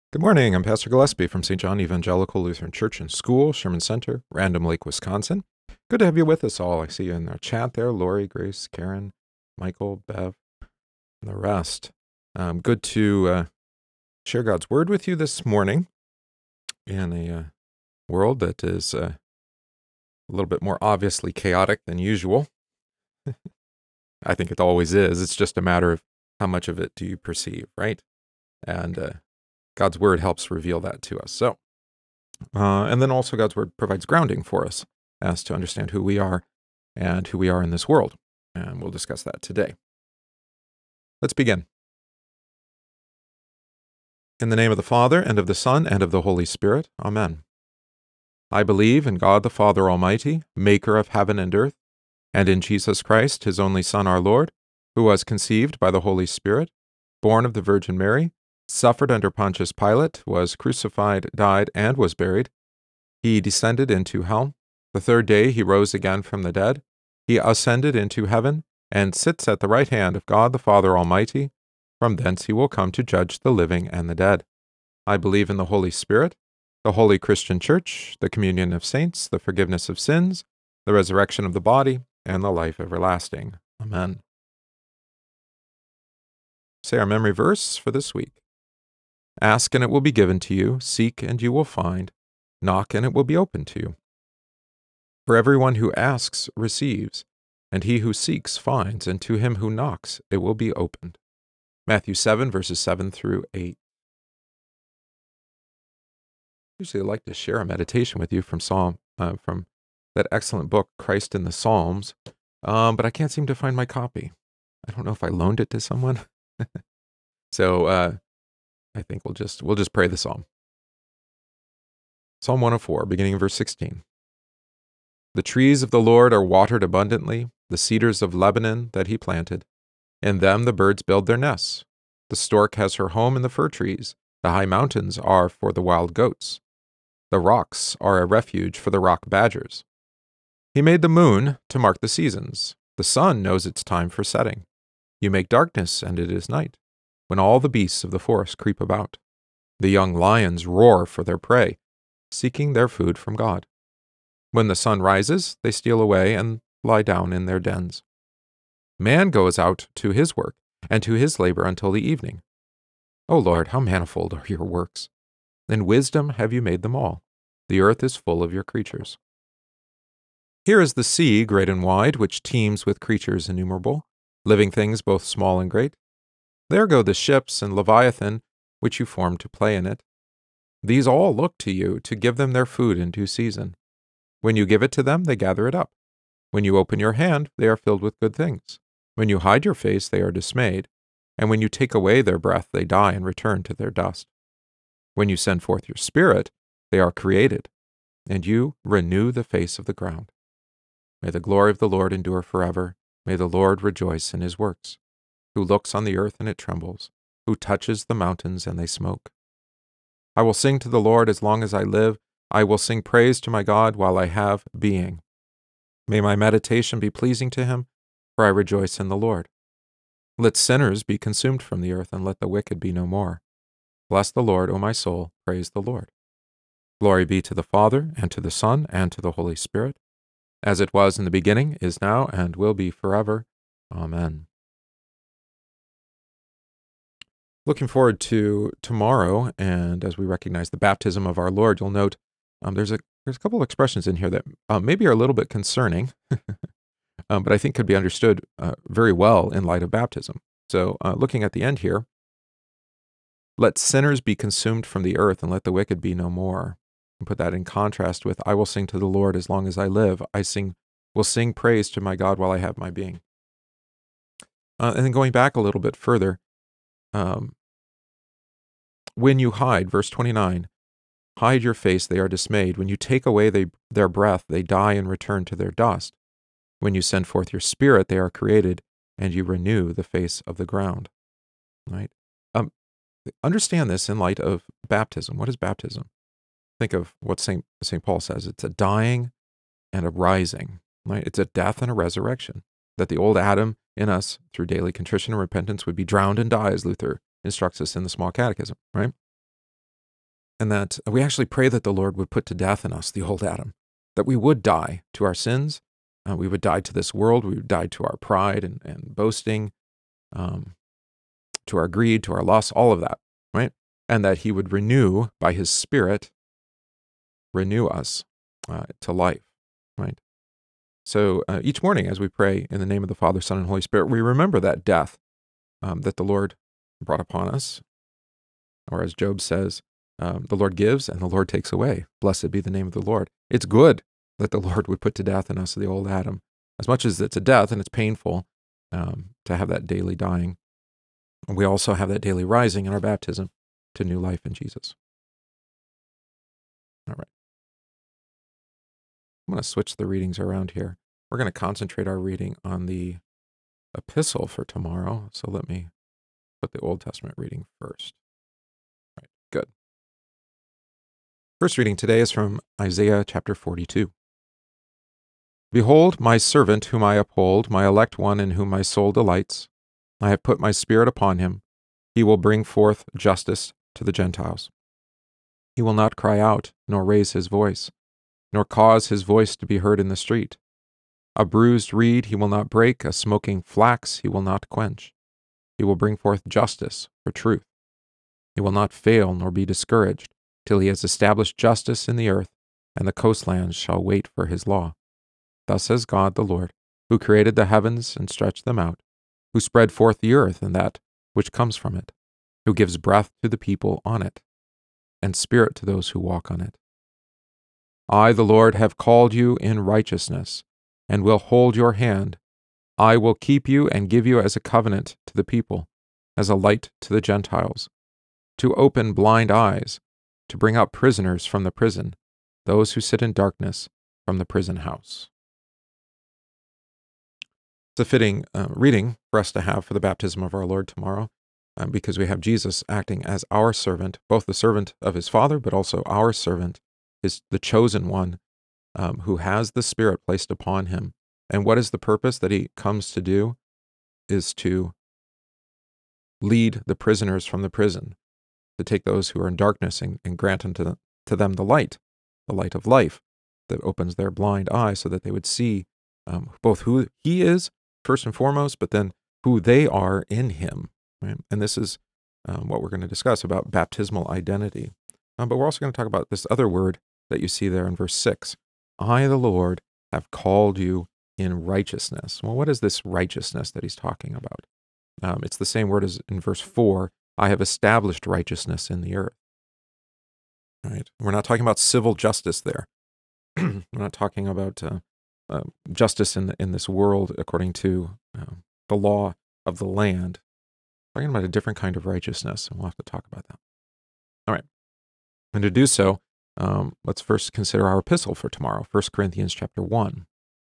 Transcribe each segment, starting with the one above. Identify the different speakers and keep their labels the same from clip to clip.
Speaker 1: Good morning. I'm Pastor Gillespie from St. John Evangelical Lutheran Church and School, Sherman Center, Random Lake, Wisconsin. Good to have you with us all. I see you in our chat there, Lori, Grace, Karen, Michael, Bev, and the rest. Good to share God's Word with you this morning in a world that is a little bit more obviously chaotic than usual. I think it always is. It's just a matter of how much of it do you perceive, right? And God's Word helps reveal that to us. And then also God's Word provides grounding for us as to understand who we are and who we are in this world. And we'll discuss that today. Let's begin. In the name of the Father, and of the Son, and of the Holy Spirit. Amen. I believe in God the Father Almighty, maker of heaven and earth, and in Jesus Christ, his only Son, our Lord, who was conceived by the Holy Spirit, born of the Virgin Mary, suffered under Pontius Pilate, was crucified, died, and was buried. He descended into hell. The third day he rose again from the dead. He ascended into heaven, and sits at the right hand of God the Father Almighty. From thence he will come to judge the living and the dead. I believe in the Holy Spirit, the holy Christian Church, the communion of saints, the forgiveness of sins, the resurrection of the body, and the life everlasting. Amen. Say our memory verse for this week. Ask and it will be given to you. Seek and you will find. Knock and it will be opened to you. For everyone who asks receives, and he who seeks finds, and to him who knocks it will be opened. Matthew 7, verses 7 through 8. Usually I like to share a meditation with you from that excellent book, Christ in the Psalms, but I can't seem to find my copy. I don't know if I loaned it to someone. So I think we'll just pray the psalm. Psalm 104, beginning in verse 16. The trees of the Lord are watered abundantly, the cedars of Lebanon that he planted. In them the birds build their nests. The stork has her home in the fir trees. The high mountains are for the wild goats. The rocks are a refuge for the rock badgers. He made the moon to mark the seasons. The sun knows its time for setting. You make darkness, and it is night, when all the beasts of the forest creep about. The young lions roar for their prey, seeking their food from God. When the sun rises, they steal away and lie down in their dens. Man goes out to his work, and to his labor until the evening. O Lord, how manifold are your works! In wisdom have you made them all. The earth is full of your creatures. Here is the sea, great and wide, which teems with creatures innumerable, living things both small and great. There go the ships and Leviathan, which you formed to play in it. These all look to you to give them their food in due season. When you give it to them, they gather it up. When you open your hand, they are filled with good things. When you hide your face, they are dismayed. And when you take away their breath, they die and return to their dust. When you send forth your Spirit, they are created, and you renew the face of the ground. May the glory of the Lord endure forever. May the Lord rejoice in his works, who looks on the earth and it trembles, who touches the mountains and they smoke. I will sing to the Lord as long as I live. I will sing praise to my God while I have being. May my meditation be pleasing to him, for I rejoice in the Lord. Let sinners be consumed from the earth, and let the wicked be no more. Bless the Lord, O my soul, praise the Lord. Glory be to the Father, and to the Son, and to the Holy Spirit, as it was in the beginning, is now, and will be forever. Amen. Looking forward to tomorrow, and as we recognize the baptism of our Lord, you'll note there's a couple of expressions in here that maybe are a little bit concerning, but I think could be understood very well in light of baptism. So looking at the end here, let sinners be consumed from the earth, and let the wicked be no more. And put that in contrast with, I will sing to the Lord as long as I live. Will sing praise to my God while I have my being. And then going back a little bit further, when you hide, verse 29, hide your face, they are dismayed. When you take away their breath, they die and return to their dust. When you send forth your Spirit, they are created, and you renew the face of the ground. Right? Understand this in light of baptism. What is baptism? Think of what St. Paul says. It's a dying and a rising. Right? It's a death and a resurrection. That the old Adam in us, through daily contrition and repentance, would be drowned and die, as Luther instructs us in the Small Catechism. Right? and that we actually pray that the Lord would put to death in us the old Adam, that we would die to our sins, we would die to this world, we would die to our pride and boasting, to our greed, to our lust, all of that, right? And that he would renew, by his Spirit, renew us to life, right? So each morning as we pray in the name of the Father, Son, and Holy Spirit, we remember that death that the Lord brought upon us. Or as Job says, the Lord gives and the Lord takes away. Blessed be the name of the Lord. It's good that the Lord would put to death in us the old Adam. As much as it's a death and it's painful to have that daily dying, we also have that daily rising in our baptism to new life in Jesus. All right. I'm going to switch the readings around here. We're going to concentrate our reading on the epistle for tomorrow. So let me put the Old Testament reading first. All right, good. First reading today is from Isaiah chapter 42. Behold, my servant whom I uphold, my elect one in whom my soul delights. I have put my spirit upon him. He will bring forth justice to the Gentiles. He will not cry out, nor raise his voice, nor cause his voice to be heard in the street. A bruised reed he will not break, a smoking flax he will not quench. He will bring forth justice for truth. He will not fail nor be discouraged, till he has established justice in the earth, and the coastlands shall wait for his law. Thus says God the Lord, who created the heavens and stretched them out, who spread forth the earth and that which comes from it, who gives breath to the people on it, and spirit to those who walk on it. I, the Lord, have called you in righteousness, and will hold your hand. I will keep you and give you as a covenant to the people, as a light to the Gentiles, to open blind eyes, to bring out prisoners from the prison, those who sit in darkness from the prison house. It's a fitting reading for us to have for the baptism of our Lord tomorrow, because we have Jesus acting as our servant, both the servant of his Father, but also our servant, the chosen one, who has the Spirit placed upon him. And what is the purpose that he comes to do? Is to lead the prisoners from the prison, to take those who are in darkness and grant unto them the light of life that opens their blind eyes so that they would see both who he is, first and foremost, but then who they are in him. Right? And this is what we're going to discuss about baptismal identity. But we're also going to talk about this other word that you see there in verse 6. I, the Lord, have called you in righteousness. Well, what is this righteousness that he's talking about? It's the same word as in verse 4. I have established righteousness in the earth. All right? We're not talking about civil justice there. We're not talking about justice in this world according to the law of the land. We're talking about a different kind of righteousness, and we'll have to talk about that. All right. And to do so, let's first consider our epistle for tomorrow, 1 Corinthians chapter 1.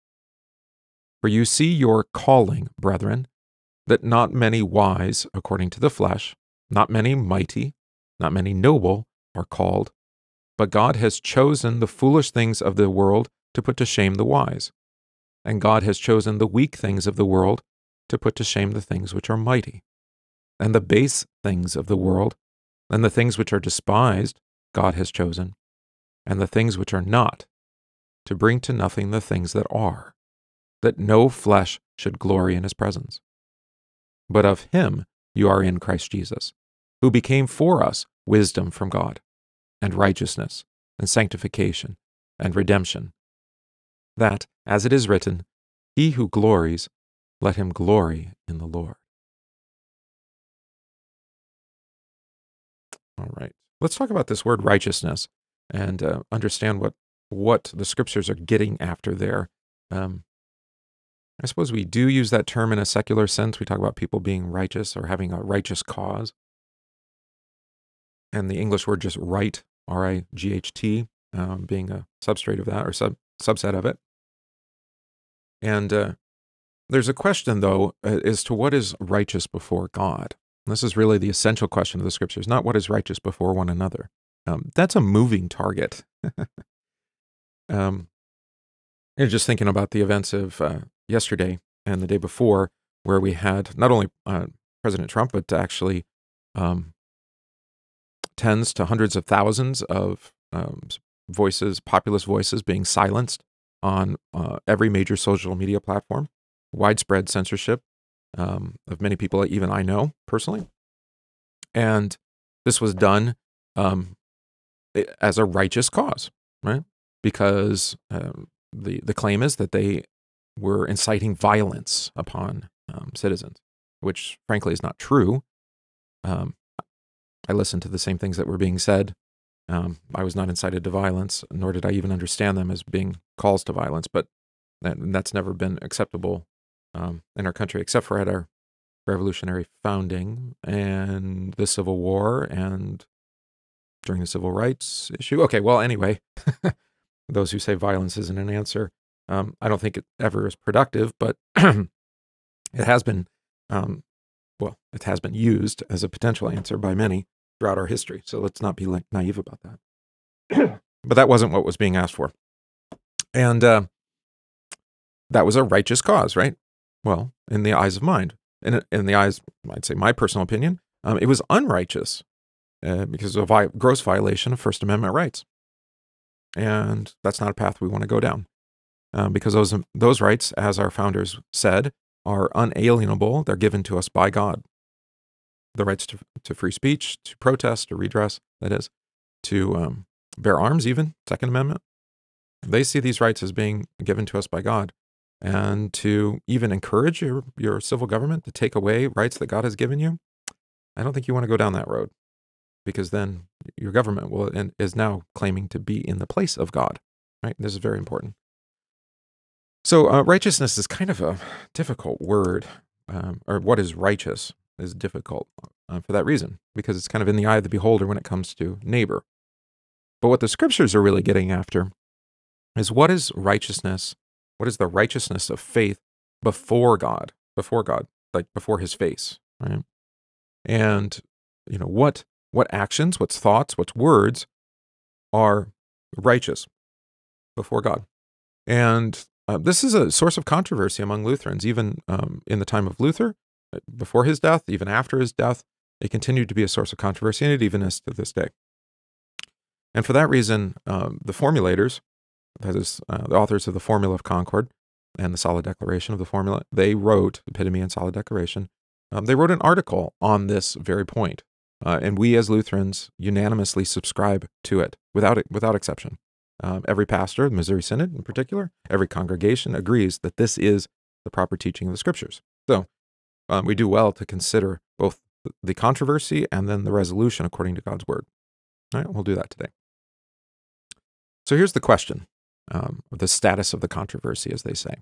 Speaker 1: For you see your calling, brethren, that not many wise according to the flesh, not many mighty, not many noble are called, but God has chosen the foolish things of the world to put to shame the wise. And God has chosen the weak things of the world to put to shame the things which are mighty. And the base things of the world, and the things which are despised, God has chosen, and the things which are not, to bring to nothing the things that are, that no flesh should glory in his presence. But of him you are in Christ Jesus, who became for us wisdom from God, and righteousness, and sanctification, and redemption, that, as it is written, he who glories, let him glory in the Lord. All right. Let's talk about this word righteousness and understand what the scriptures are getting after there. I suppose we do use that term in a secular sense. We talk about people being righteous or having a righteous cause. And the English word just right, R-I-G-H-T, being a substrate of that or subset of it. And there's a question, though, as to what is righteous before God. And this is really the essential question of the scriptures, not what is righteous before one another. That's a moving target. Just thinking about the events of yesterday and the day before, where we had not only President Trump, but actually tens to hundreds of thousands of voices, populist voices being silenced on every major social media platform, widespread censorship of many people that even I know personally. And this was done as a righteous cause, right? Because the claim is that they were inciting violence upon citizens, which frankly is not true. I listened to the same things that were being said. I was not incited to violence, nor did I even understand them as being calls to violence, but that's never been acceptable in our country, except for at our revolutionary founding and the Civil War and during the civil rights issue. Okay, well, anyway, those who say violence isn't an answer, I don't think it ever is productive, but it has been, it has been used as a potential answer by many throughout our history. So let's not be naive about that. But that wasn't what was being asked for. And that was a righteous cause, right? Well, in the eyes of mind. In the eyes, I'd say my personal opinion, it was unrighteous because of a gross violation of First Amendment rights. And that's not a path we want to go down because those rights, as our founders said, are unalienable. They're given to us by God. The rights to free speech, to protest, to redress, that is, to bear arms even, Second Amendment. They see these rights as being given to us by God. And to even encourage your civil government to take away rights that God has given you, I don't think you want to go down that road, because then your government is now claiming to be in the place of God, right? This is very important. So righteousness is kind of a difficult word, or what is righteous is difficult for that reason, because it's kind of in the eye of the beholder when it comes to neighbor. But what the scriptures are really getting after is what is righteousness. What is the righteousness of faith before God, like before his face, right? And, what actions, what's thoughts, what's words are righteous before God. And this is a source of controversy among Lutherans, even in the time of Luther, before his death, even after his death, it continued to be a source of controversy, and it even is to this day. And for that reason, the formulators, that is, the authors of the Formula of Concord and the Solid Declaration of the Formula, they wrote, Epitome and Solid Declaration, they wrote an article on this very point. And we as Lutherans unanimously subscribe to it without exception. Every pastor, the Missouri Synod in particular, every congregation agrees that this is the proper teaching of the Scriptures. So we do well to consider both the controversy and then the resolution according to God's Word. All right, we'll do that today. So here's the question. The status of the controversy, as they say.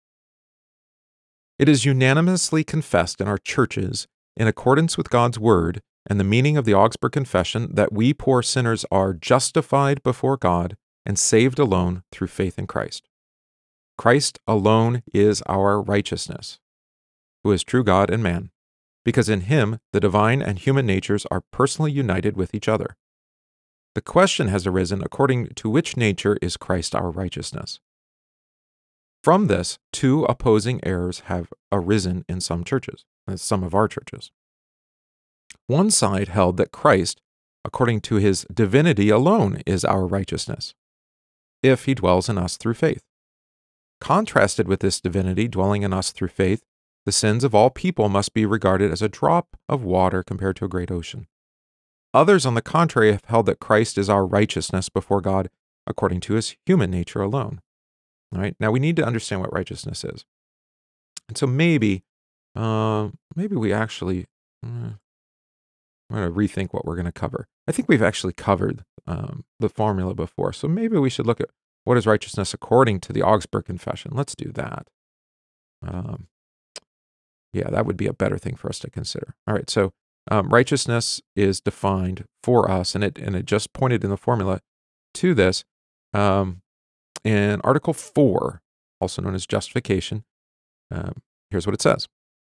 Speaker 1: It is unanimously confessed in our churches, in accordance with God's word and the meaning of the Augsburg Confession, that we poor sinners are justified before God and saved alone through faith in Christ. Christ alone is our righteousness, who is true God and man, because in him the divine and human natures are personally united with each other. The question has arisen, according to which nature is Christ our righteousness? From this, two opposing errors have arisen in some churches, some of our churches. One side held that Christ, according to his divinity alone, is our righteousness, if he dwells in us through faith. Contrasted with this divinity dwelling in us through faith, the sins of all people must be regarded as a drop of water compared to a great ocean. Others, on the contrary, have held that Christ is our righteousness before God according to his human nature alone. All right? Now, we need to understand what righteousness is. And so maybe we actually, I'm going to rethink what we're going to cover. I think we've actually covered the formula before, so maybe we should look at what is righteousness according to the Augsburg Confession. Let's do that. Yeah, that would be a better thing for us to consider. All right, so righteousness is defined for us, and it just pointed in the formula to this in Article 4, also known as justification. Here's what it says.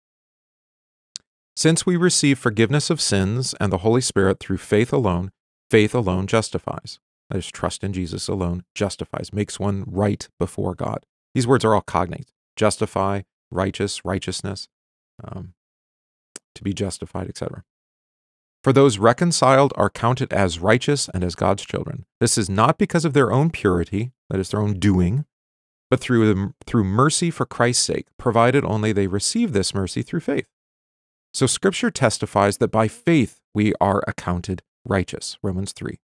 Speaker 1: Since we receive forgiveness of sins and the Holy Spirit through faith alone justifies. That is, trust in Jesus alone justifies, makes one right before God. These words are all cognate. Justify, righteous, righteousness, to be justified, etc. For those reconciled are counted as righteous and as God's children. This is not because of their own purity, that is, their own doing, but through mercy for Christ's sake, provided only they receive this mercy through faith. So Scripture testifies that by faith we are accounted righteous, Romans 3.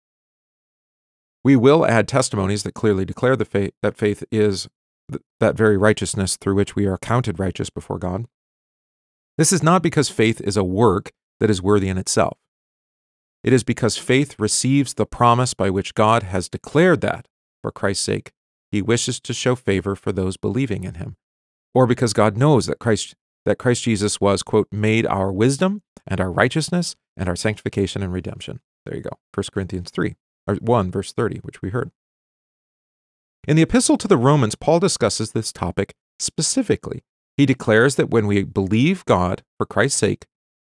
Speaker 1: We will add testimonies that clearly declare that faith is that very righteousness through which we are counted righteous before God. This is not because faith is a work that is worthy in itself. It is because faith receives the promise by which God has declared that, for Christ's sake, he wishes to show favor for those believing in him, or because God knows that Christ Jesus was, quote, made our wisdom and our righteousness and our sanctification and redemption. There you go, 1 Corinthians 1, verse 30, which we heard. In the epistle to the Romans, Paul discusses this topic specifically. He declares that when we believe God for Christ's sake,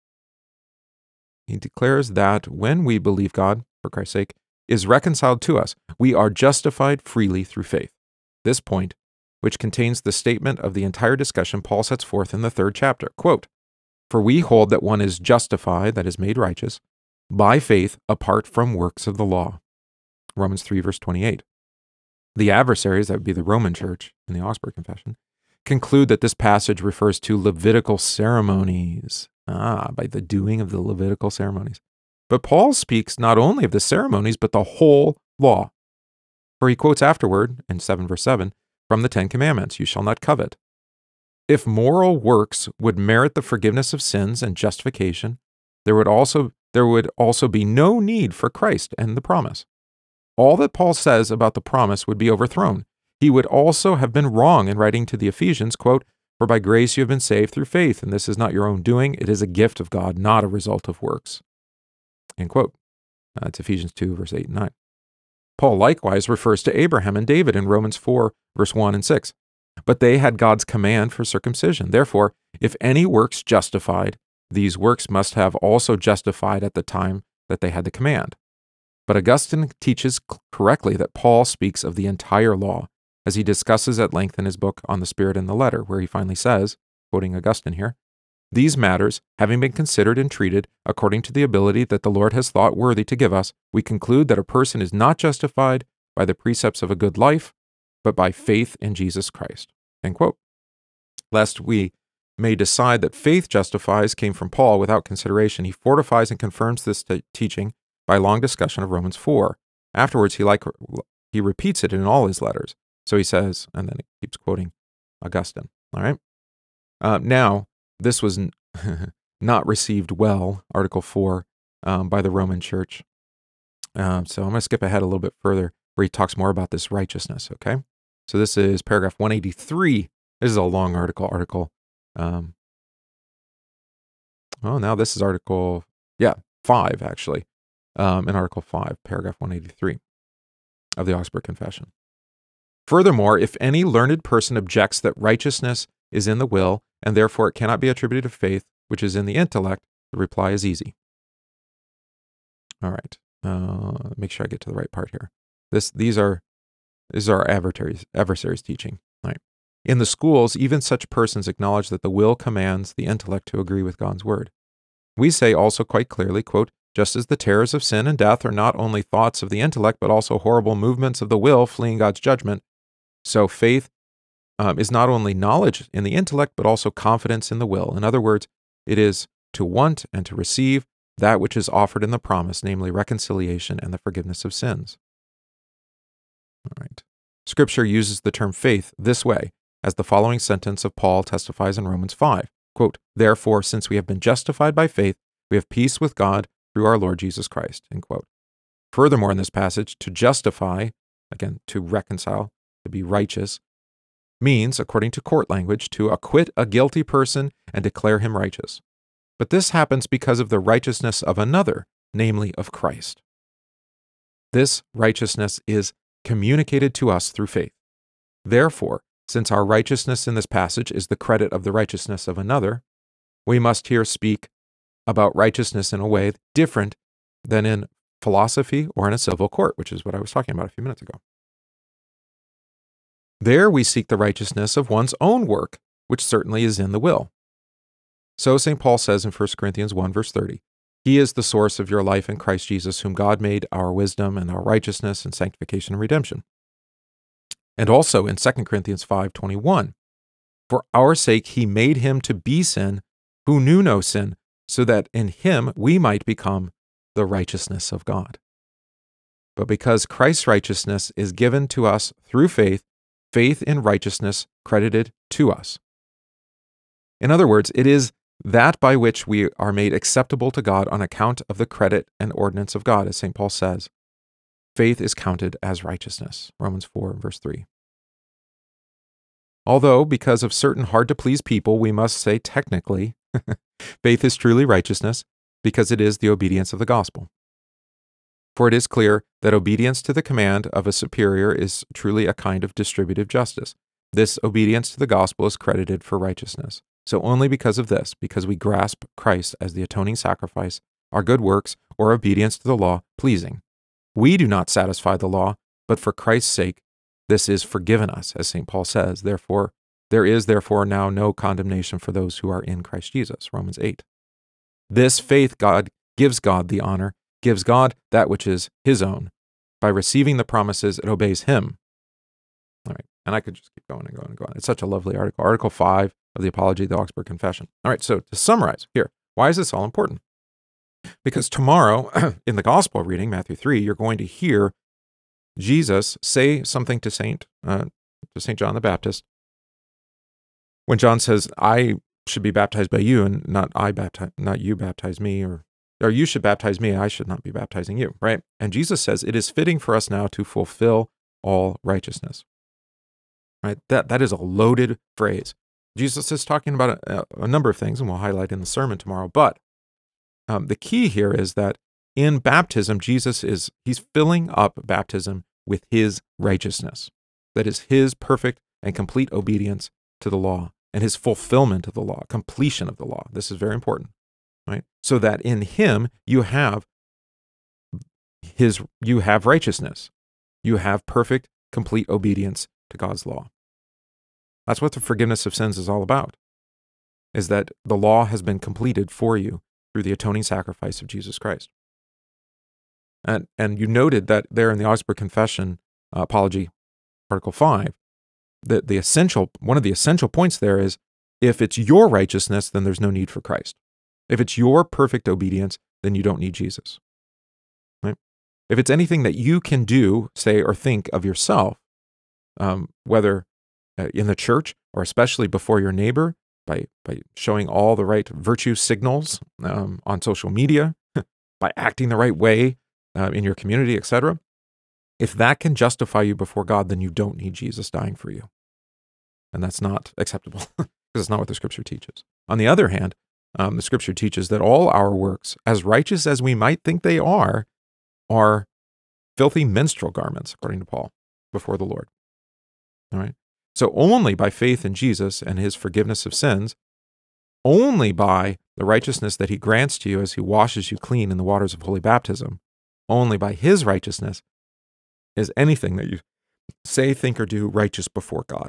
Speaker 1: is reconciled to us, we are justified freely through faith. This point, which contains the statement of the entire discussion, Paul sets forth in the 3rd chapter. Quote, "For we hold that one is justified, that is made righteous, by faith apart from works of the law." Romans 3, verse 28. The adversaries, that would be the Roman church in the Augsburg Confession, conclude that this passage refers to Levitical ceremonies. By the doing of the Levitical ceremonies. But Paul speaks not only of the ceremonies, but the whole law. For he quotes afterward, in 7 verse 7, from the 10 Commandments, "You shall not covet." If moral works would merit the forgiveness of sins and justification, there would also be no need for Christ and the promise. All that Paul says about the promise would be overthrown. He would also have been wrong in writing to the Ephesians, quote, "For by grace you have been saved through faith, and this is not your own doing, it is a gift of God, not a result of works." End quote. That's Ephesians 2, verse 8 and 9. Paul likewise refers to Abraham and David in Romans 4, verse 1 and 6. But they had God's command for circumcision. Therefore, if any works justified, these works must have also justified at the time that they had the command. But Augustine teaches correctly that Paul speaks of the entire law, as he discusses at length in his book On the Spirit and the Letter, where he finally says, quoting Augustine here, "These matters, having been considered and treated according to the ability that the Lord has thought worthy to give us, we conclude that a person is not justified by the precepts of a good life, but by faith in Jesus Christ." End quote. Lest we may decide that faith justifies came from Paul without consideration, he fortifies and confirms this teaching by a long discussion of Romans 4. Afterwards, he repeats it in all his letters. So he says, and then he keeps quoting Augustine. All right. Now, this was not received well, Article 4, by the Roman Church. So I'm going to skip ahead a little bit further where he talks more about this righteousness, okay? So this is paragraph 183. This is a long article. Now this is Article 5, actually. In Article 5, paragraph 183 of the Augsburg Confession. Furthermore, if any learned person objects that righteousness is in the will, and therefore it cannot be attributed to faith, which is in the intellect, the reply is easy. All right. Make sure I get to the right part here. These are adversaries teaching. All right. In the schools, even such persons acknowledge that the will commands the intellect to agree with God's word. We say also quite clearly, quote, "Just as the terrors of sin and death are not only thoughts of the intellect, but also horrible movements of the will fleeing God's judgment, so faith is not only knowledge in the intellect, but also confidence in the will. In other words, it is to want and to receive that which is offered in the promise, namely reconciliation and the forgiveness of sins." All right. Scripture uses the term faith this way, as the following sentence of Paul testifies in Romans 5. Quote, "Therefore, since we have been justified by faith, we have peace with God through our Lord Jesus Christ." End quote. Furthermore, in this passage, to justify, again, to reconcile, to be righteous, means, according to court language, to acquit a guilty person and declare him righteous. But this happens because of the righteousness of another, namely of Christ. This righteousness is communicated to us through faith. Therefore, since our righteousness in this passage is the credit of the righteousness of another, we must here speak about righteousness in a way different than in philosophy or in a civil court, which is what I was talking about a few minutes ago. There we seek the righteousness of one's own work, which certainly is in the will. So St. Paul says in 1 Corinthians 1, verse 30, He is the source of your life in Christ Jesus, whom God made our wisdom and our righteousness and sanctification and redemption. And also in 2 Corinthians 5:21, for our sake he made him to be sin who knew no sin, so that in him we might become the righteousness of God. But because Christ's righteousness is given to us through faith, faith in righteousness credited to us. In other words, it is that by which we are made acceptable to God on account of the credit and ordinance of God, as St. Paul says. Faith is counted as righteousness, Romans 4, verse 3. Although, because of certain hard-to-please people, we must say technically, faith is truly righteousness, because it is the obedience of the gospel. For it is clear that obedience to the command of a superior is truly a kind of distributive justice. This obedience to the gospel is credited for righteousness. So only because of this, because we grasp Christ as the atoning sacrifice, are good works or obedience to the law pleasing. We do not satisfy the law, but for Christ's sake, this is forgiven us, as St. Paul says. Therefore, there is now no condemnation for those who are in Christ Jesus, Romans 8. This faith gives God the honor, gives God that which is his own. By receiving the promises, it obeys him. All right, and I could just keep going and going and going. It's such a lovely article. Article 5 of the Apology of the Augsburg Confession. All right, so to summarize here, why is this all important? Because tomorrow, in the Gospel reading, Matthew 3, you're going to hear Jesus say something to St. John the Baptist when John says, I should be baptized by you and not you baptize me, or you should baptize me, I should not be baptizing you, right? And Jesus says, it is fitting for us now to fulfill all righteousness, right? That is a loaded phrase. Jesus is talking about a number of things, and we'll highlight in the sermon tomorrow, but the key here is that in baptism, he's filling up baptism with his righteousness. That is his perfect and complete obedience to the law and his fulfillment of the law, completion of the law. This is very important, right? So that in him you have righteousness. You have perfect, complete obedience to God's law. That's what the forgiveness of sins is all about, is that the law has been completed for you through the atoning sacrifice of Jesus Christ. And you noted that there in the Augsburg Confession, Apology, Article 5, that one of the essential points there is, if it's your righteousness, then there's no need for Christ. If it's your perfect obedience, then you don't need Jesus. Right? If it's anything that you can do, say, or think of yourself, whether in the church or especially before your neighbor, by showing all the right virtue signals on social media, by acting the right way in your community, etc., if that can justify you before God, then you don't need Jesus dying for you. And that's not acceptable, because it's not what the Scripture teaches. On the other hand, the Scripture teaches that all our works, as righteous as we might think they are filthy menstrual garments, according to Paul, before the Lord. All right? So only by faith in Jesus and his forgiveness of sins, only by the righteousness that he grants to you as he washes you clean in the waters of holy baptism, only by his righteousness is anything that you say, think, or do righteous before God.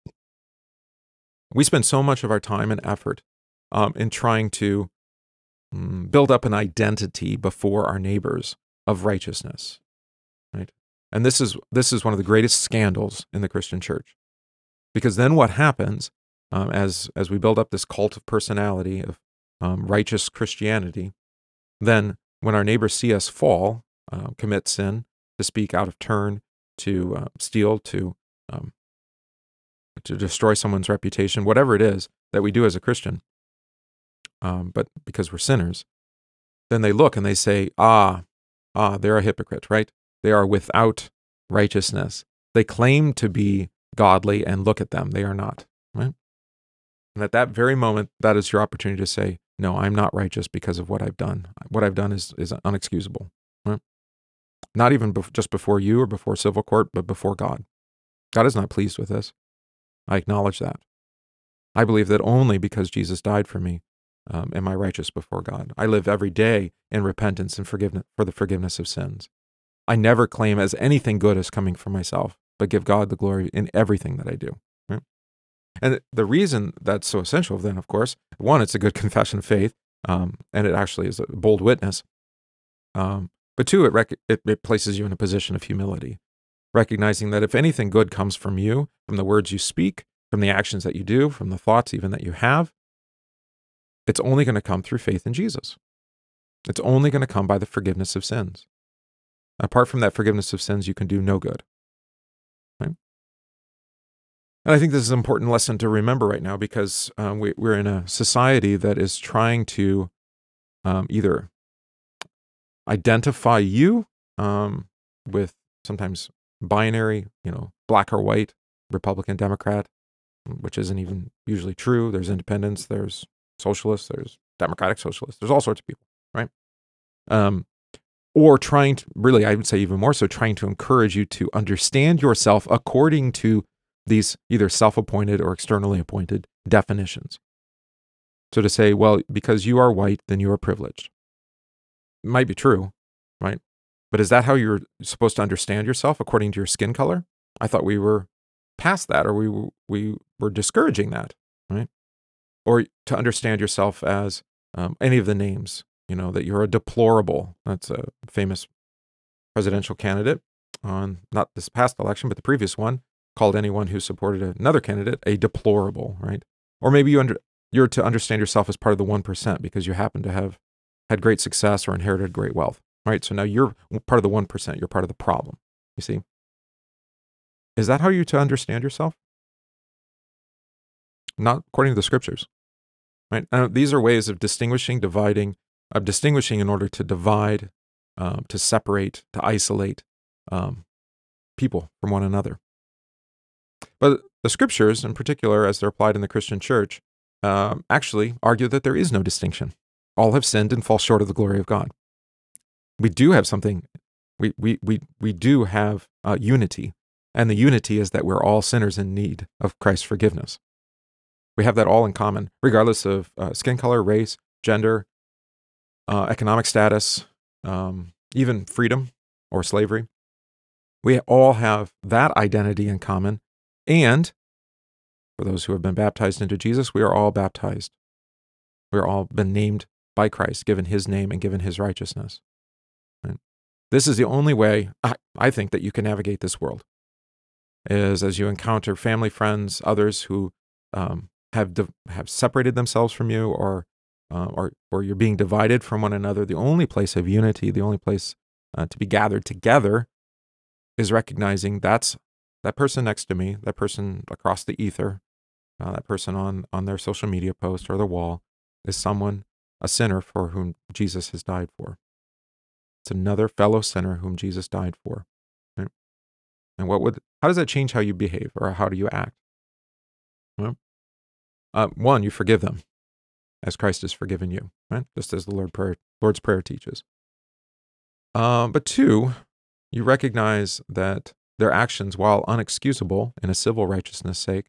Speaker 1: We spend so much of our time and effort in trying to build up an identity before our neighbors of righteousness, right? And this is one of the greatest scandals in the Christian church, because then what happens as we build up this cult of personality of righteous Christianity, then when our neighbors see us fall, commit sin, to speak out of turn, to steal, to destroy someone's reputation, whatever it is that we do as a Christian, but because we're sinners, then they look and they say, they're a hypocrite, right? They are without righteousness. They claim to be godly, and look at them, they are not, right? And at that very moment, that is your opportunity to say, no, I'm not righteous because of what I've done. What I've done is unexcusable, right? Not even just before you or before civil court, but before God. God is not pleased with this. I acknowledge that. I believe that only because Jesus died for me am I righteous before God. I live every day in repentance and forgiveness for the forgiveness of sins. I never claim as anything good as coming from myself, but give God the glory in everything that I do. Right? And the reason that's so essential then, of course, one, it's a good confession of faith. and it actually is a bold witness. But two, it places you in a position of humility, recognizing that if anything good comes from you, from the words you speak, from the actions that you do, from the thoughts even that you have, it's only going to come through faith in Jesus. It's only going to come by the forgiveness of sins. Apart from that forgiveness of sins, you can do no good. Right? And I think this is an important lesson to remember right now because we're in a society that is trying to either identify you with sometimes binary, black or white, Republican, Democrat, which isn't even usually true. There's independents, there's socialists, there's democratic socialists, there's all sorts of people, right? Or trying to, really, I would say even more so, trying to encourage you to understand yourself according to these either self-appointed or externally appointed definitions. So to say, well, because you are white, then you are privileged. It might be true, right? But is that how you're supposed to understand yourself, according to your skin color? I thought we were past that, or we were discouraging that, right? Or to understand yourself as any of the names, that you're a deplorable. That's a famous presidential candidate on not this past election, but the previous one, called anyone who supported another candidate a deplorable, right? Or maybe you're to understand yourself as part of the 1% because you happen to have had great success or inherited great wealth, right? So now you're part of the 1%. You're part of the problem, you see? Is that how you're to understand yourself? Not according to the scriptures, right? These are ways of distinguishing, distinguishing in order to divide, to separate, to isolate people from one another. But the scriptures, in particular, as they're applied in the Christian church, actually argue that there is no distinction. All have sinned and fall short of the glory of God. We do have something. We do have unity, and the unity is that we're all sinners in need of Christ's forgiveness. We have that all in common, regardless of skin color, race, gender, economic status, even freedom or slavery. We all have that identity in common. And for those who have been baptized into Jesus, we are all baptized. We are all been named by Christ, given his name and given his righteousness. Right? This is the only way, I think, that you can navigate this world, is as you encounter family, friends, others who have separated themselves from you, or you're being divided from one another. The only place of unity, the only place to be gathered together, is recognizing that person next to me, that person across the ether, that person on their social media post or the wall, is someone, a sinner for whom Jesus has died for. It's another fellow sinner whom Jesus died for. Right? And how does that change how you behave, or how do you act? Well, one, you forgive them as Christ has forgiven you, right? Just as the Lord's Prayer teaches. But two, you recognize that their actions, while unexcusable in a civil righteousness' sake,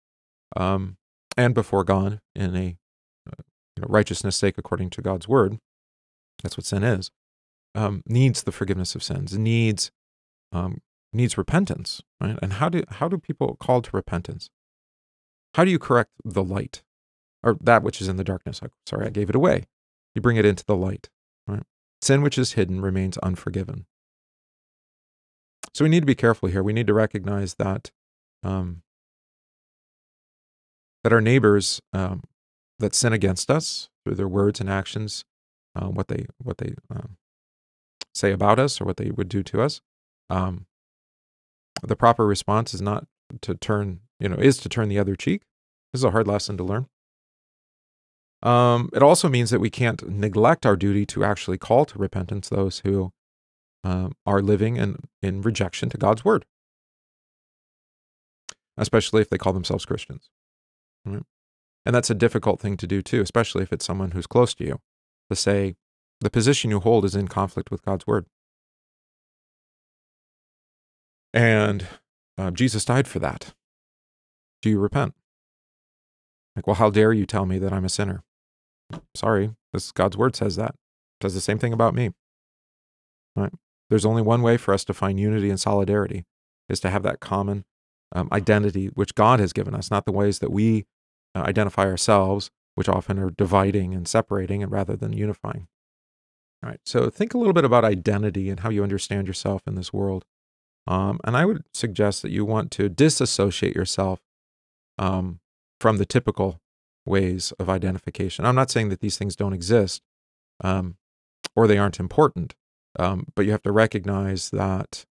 Speaker 1: and before God in a righteousness' sake according to God's word, that's what sin is, needs the forgiveness of sins, needs repentance, right? And how do people call to repentance? How do you correct the light, or that which is in the darkness? Sorry, I gave it away. You bring it into the light, right? Sin which is hidden remains unforgiven. So we need to be careful here. We need to recognize that that our neighbors that sin against us through their words and actions, what they say about us or what they would do to us, the proper response is not to turn, is to turn the other cheek. This is a hard lesson to learn. It also means that we can't neglect our duty to actually call to repentance those who are living in rejection to God's word, especially if they call themselves Christians. Right? And that's a difficult thing to do too, especially if it's someone who's close to you, to say the position you hold is in conflict with God's word. And Jesus died for that. Do you repent? Like, well, how dare you tell me that I'm a sinner? Sorry, God's word says that. It says the same thing about me. Right? There's only one way for us to find unity and solidarity, is to have that common identity which God has given us, not the ways that we identify ourselves which often are dividing and separating and rather than unifying. All right, so think a little bit about identity and how you understand yourself in this world. And I would suggest that you want to disassociate yourself from the typical ways of identification. I'm not saying that these things don't exist or they aren't important, but you have to recognize that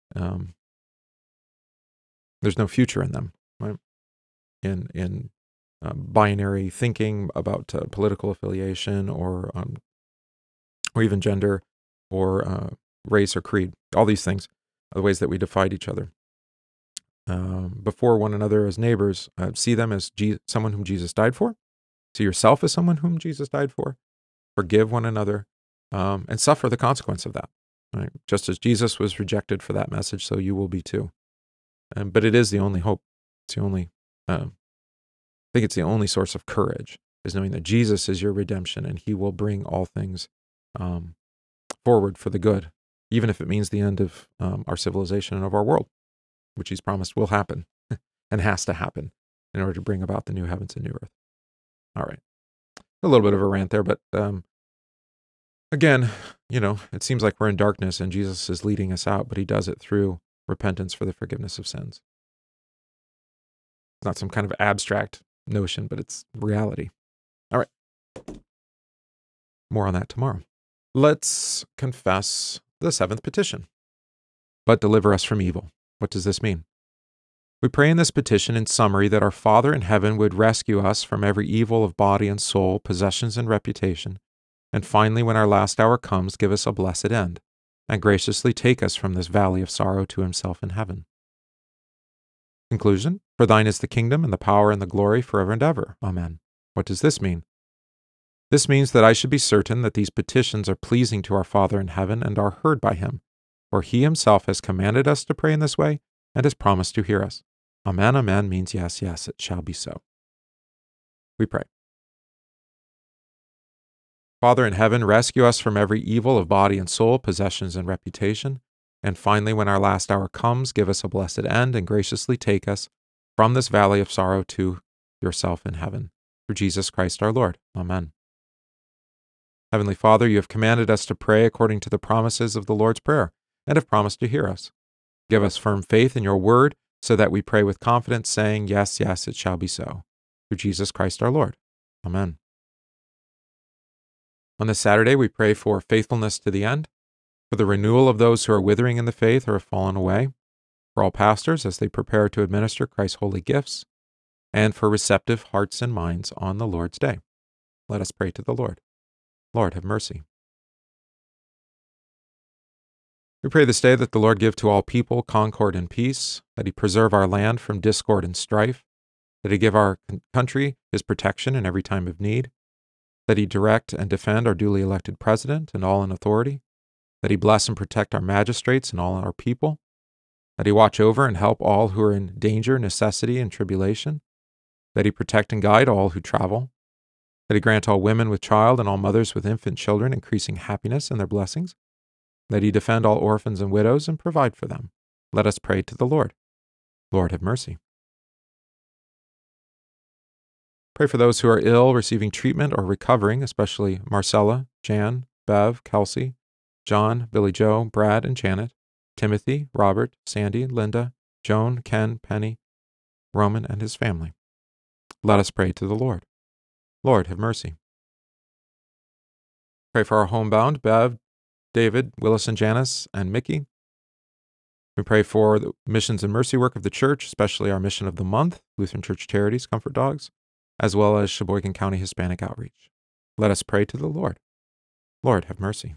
Speaker 1: there's no future in them, right? In binary thinking about political affiliation or even gender or race or creed, all these things are the ways that we divide each other. Before one another as neighbors, see them as someone whom Jesus died for. See yourself as someone whom Jesus died for. Forgive one another and suffer the consequence of that. Right? Just as Jesus was rejected for that message, so you will be too. But it is the only hope. It's the only, I think it's the only source of courage, is knowing that Jesus is your redemption and he will bring all things forward for the good, even if it means the end of our civilization and of our world, which he's promised will happen and has to happen in order to bring about the new heavens and new earth. All right. A little bit of a rant there, but again, it seems like we're in darkness and Jesus is leading us out, but he does it through repentance for the forgiveness of sins. It's not some kind of abstract notion, but it's reality. All right. More on that tomorrow. Let's confess the seventh petition. But deliver us from evil. What does this mean? We pray in this petition in summary that our Father in heaven would rescue us from every evil of body and soul, possessions and reputation, and finally, when our last hour comes, give us a blessed end, and graciously take us from this valley of sorrow to himself in heaven. Conclusion, for thine is the kingdom and the power and the glory forever and ever. Amen. What does this mean? This means that I should be certain that these petitions are pleasing to our Father in heaven and are heard by him, for he himself has commanded us to pray in this way and has promised to hear us. Amen, amen means yes, yes, it shall be so. We pray. Father in heaven, rescue us from every evil of body and soul, possessions and reputation, and finally, when our last hour comes, give us a blessed end and graciously take us from this valley of sorrow to yourself in heaven. Through Jesus Christ our Lord. Amen. Heavenly Father, you have commanded us to pray according to the promises of the Lord's Prayer and have promised to hear us. Give us firm faith in your word so that we pray with confidence, saying, yes, yes, it shall be so. Through Jesus Christ our Lord. Amen. On this Saturday, we pray for faithfulness to the end, for the renewal of those who are withering in the faith or have fallen away, for all pastors as they prepare to administer Christ's holy gifts, and for receptive hearts and minds on the Lord's day. Let us pray to the Lord. Lord, have mercy. We pray this day that the Lord give to all people concord and peace, that he preserve our land from discord and strife, that he give our country his protection in every time of need, that he direct and defend our duly elected president and all in authority, that he bless and protect our magistrates and all our people, that he watch over and help all who are in danger, necessity, and tribulation, that he protect and guide all who travel, that he grant all women with child and all mothers with infant children increasing happiness and their blessings, that he defend all orphans and widows and provide for them. Let us pray to the Lord. Lord, have mercy. Pray for those who are ill, receiving treatment, or recovering, especially Marcella, Jan, Bev, Kelsey, John, Billy Joe, Brad, and Janet, Timothy, Robert, Sandy, Linda, Joan, Ken, Penny, Roman, and his family. Let us pray to the Lord. Lord, have mercy. Pray for our homebound, Bev, David, Willis and Janice, and Mickey. We pray for the missions and mercy work of the church, especially our mission of the month, Lutheran Church Charities, Comfort Dogs, as well as Sheboygan County Hispanic Outreach. Let us pray to the Lord. Lord, have mercy.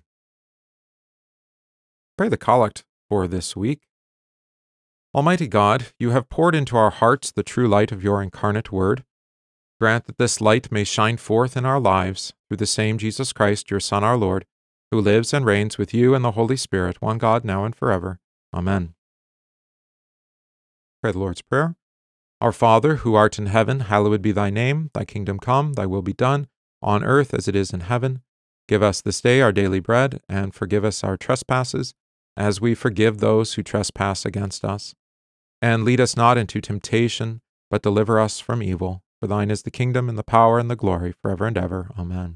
Speaker 1: Pray the collect for this week. Almighty God, you have poured into our hearts the true light of your incarnate word. Grant that this light may shine forth in our lives through the same Jesus Christ, your Son, our Lord, who lives and reigns with you and the Holy Spirit, one God, now and forever. Amen. Pray the Lord's Prayer. Our Father, who art in heaven, hallowed be thy name. Thy kingdom come, thy will be done, on earth as it is in heaven. Give us this day our daily bread, and forgive us our trespasses, as we forgive those who trespass against us. And lead us not into temptation, but deliver us from evil. For thine is the kingdom and the power and the glory forever and ever. Amen.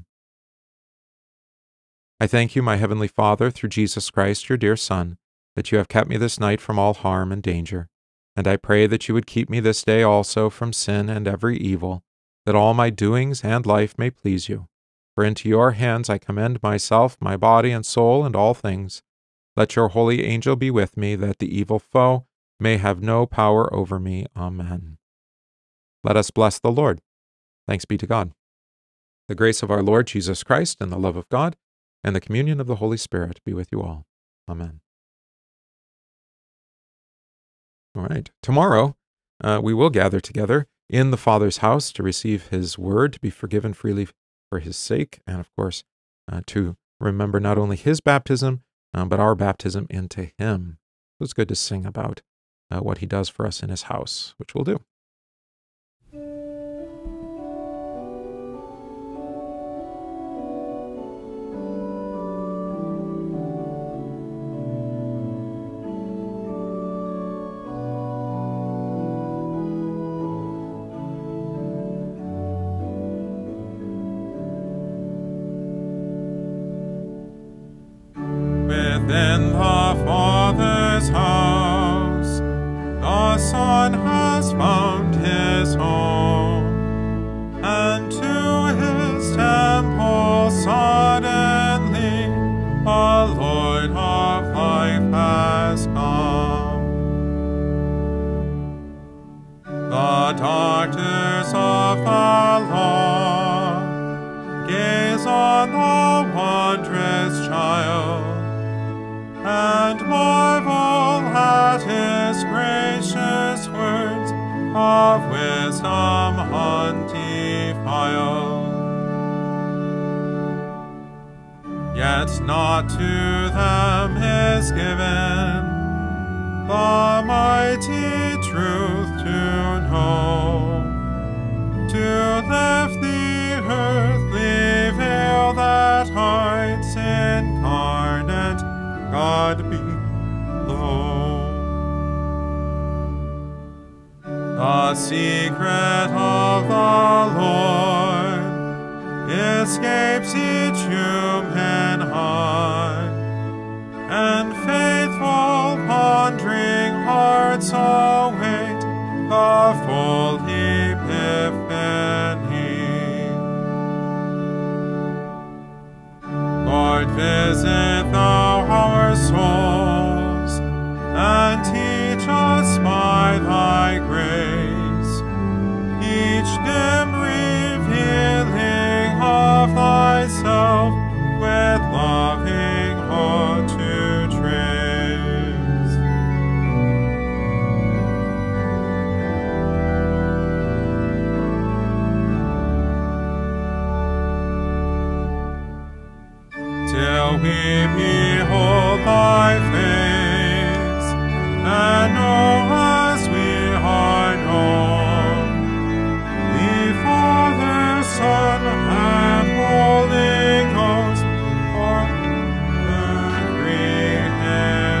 Speaker 1: I thank you, my heavenly Father, through Jesus Christ, your dear Son, that you have kept me this night from all harm and danger. And I pray that you would keep me this day also from sin and every evil, that all my doings and life may please you. For into your hands I commend myself, my body and soul, and all things. Let your holy angel be with me, that the evil foe may have no power over me. Amen. Let us bless the Lord. Thanks be to God. The grace of our Lord Jesus Christ, and the love of God, and the communion of the Holy Spirit be with you all. Amen. All right. Tomorrow, we will gather together in the Father's house to receive his word, to be forgiven freely for his sake, and of course, to remember not only his baptism, but our baptism into him. So it's good to sing about what he does for us in his house, which we'll do.
Speaker 2: Within the Father's house, the Son has found his home, and to his temple suddenly a Lord of life has come. The doctors of the law gaze on the wondrous child, and marvel at his gracious words of wisdom undefiled. Yet not to them is given the mighty truth to know, to lift the earthly veil that hides incarnate God below. The secret of the Lord escapes each human eye, and faithful pondering hearts await the full epiphany. Lord, visit thou our souls, and teach us by thy grace each dim revealing of thyself with loving heart to trace. Till we behold thy face, and know as we are known, the Father, Son, and Holy Ghost are three in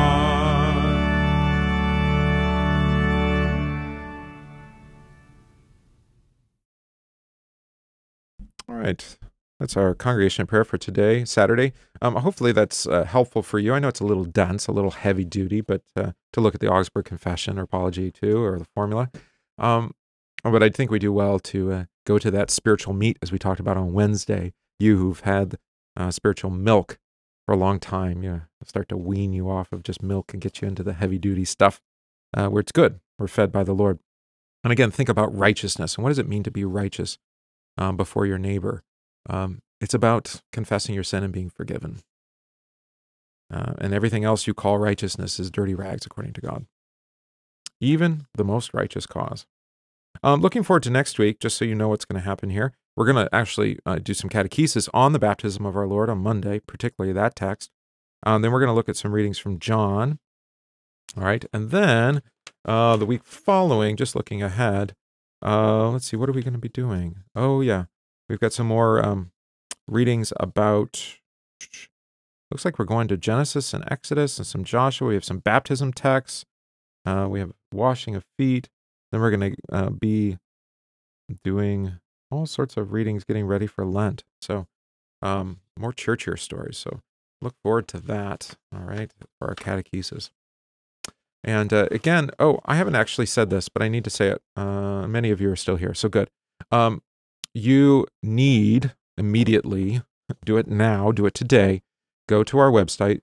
Speaker 2: one.
Speaker 1: All right. That's our congregation prayer for today, Saturday. Hopefully that's helpful for you. I know it's a little dense, a little heavy duty, but to look at the Augsburg Confession or Apology 2 or the formula. But I think we do well to go to that spiritual meat, as we talked about on Wednesday. You who've had spiritual milk for a long time, start to wean you off of just milk and get you into the heavy duty stuff where it's good. We're fed by the Lord. And again, think about righteousness. And what does it mean to be righteous before your neighbor? It's about confessing your sin and being forgiven. And everything else you call righteousness is dirty rags, according to God. Even the most righteous cause. Looking forward to next week, just so you know what's going to happen here. We're going to actually do some catechesis on the baptism of our Lord on Monday, particularly that text. Then we're going to look at some readings from John. All right, and then the week following, just looking ahead, let's see, what are we going to be doing? Oh, yeah. We've got some more readings about, looks like we're going to Genesis and Exodus and some Joshua. We have some baptism texts. We have washing of feet. Then we're going to be doing all sorts of readings, getting ready for Lent. So more church year stories. So look forward to that. All right, for our catechesis. And again, I haven't actually said this, but I need to say it. Many of you are still here, so good. You need immediately, do it now, do it today, go to our website,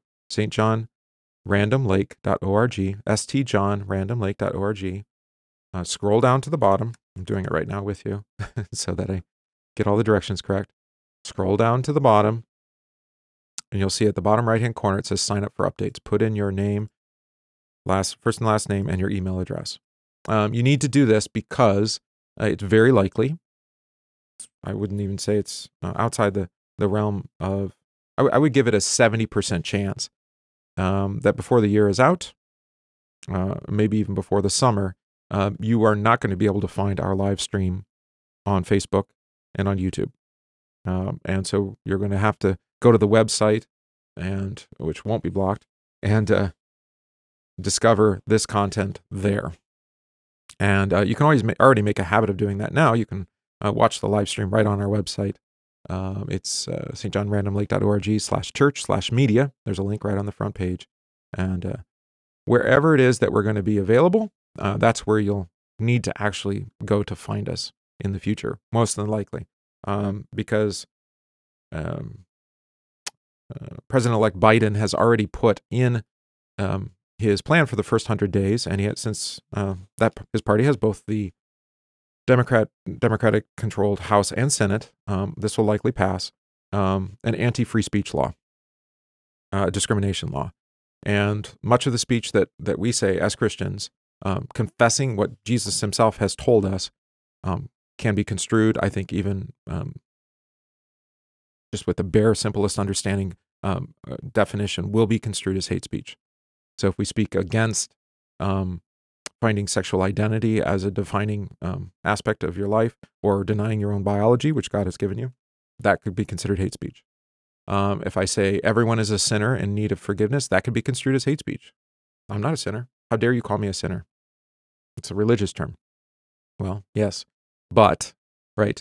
Speaker 1: stjohnrandomlake.org, stjohnrandomlake.org. Scroll down to the bottom. I'm doing it right now with you so that I get all the directions correct. Scroll down to the bottom, and you'll see at the bottom right-hand corner, it says sign up for updates. Put in your name, first and last name, and your email address. You need to do this because it's very likely, I wouldn't even say it's outside the realm of, I would give it a 70% chance that before the year is out, maybe even before the summer, you are not going to be able to find our live stream on Facebook and on YouTube. And so you're going to have to go to the website, and which won't be blocked, and discover this content there. And you can always already make a habit of doing that now. You can watch the live stream right on our website. It's stjohnrandomlake.org/church/media. There's a link right on the front page. And wherever it is that we're going to be available, that's where you'll need to actually go to find us in the future, most than likely. Because President-elect Biden has already put in his plan for the first 100 days, and yet since his party has both the Democratic-controlled House and Senate, this will likely pass an anti-free speech law, discrimination law. And much of the speech that we say as Christians, confessing what Jesus himself has told us, can be construed, I think, even just with the bare, simplest understanding definition, will be construed as hate speech. So if we speak against finding sexual identity as a defining aspect of your life, or denying your own biology, which God has given you, that could be considered hate speech. If I say everyone is a sinner in need of forgiveness, that could be construed as hate speech. I'm not a sinner. How dare you call me a sinner? It's a religious term. Well, yes, but, right,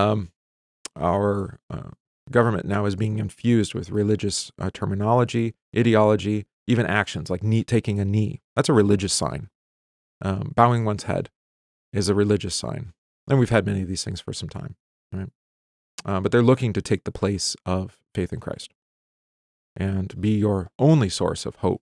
Speaker 1: our government now is being infused with religious terminology, ideology, even actions, like taking a knee. That's a religious sign. Bowing one's head is a religious sign. And we've had many of these things for some time, right? But they're looking to take the place of faith in Christ and be your only source of hope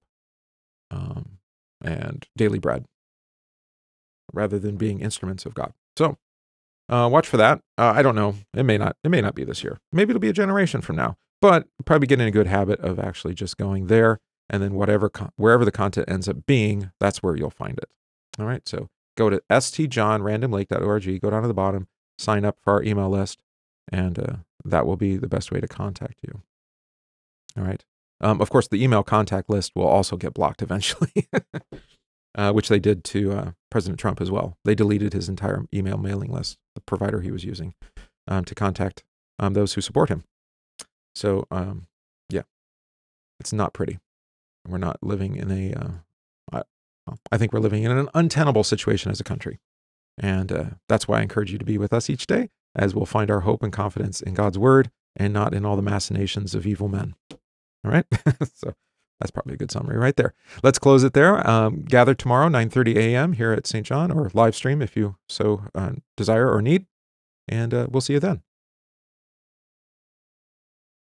Speaker 1: and daily bread, rather than being instruments of God. So watch for that. I don't know. It may not be this year. Maybe it'll be a generation from now. But probably get in a good habit of actually just going there, and then wherever the content ends up being, that's where you'll find it. All right. So go to stjohnrandomlake.org. Go down to the bottom. Sign up for our email list, and that will be the best way to contact you. All right. Of course, the email contact list will also get blocked eventually, which they did to President Trump as well. They deleted his entire email mailing list, the provider he was using, to contact those who support him. So, yeah, it's not pretty. We're not living in I think we're living in an untenable situation as a country. And that's why I encourage you to be with us each day, as we'll find our hope and confidence in God's word and not in all the machinations of evil men. All right? So that's probably a good summary right there. Let's close it there. Gather tomorrow, 9:30 a.m. here at St. John, or live stream if you so desire or need. And we'll see you then.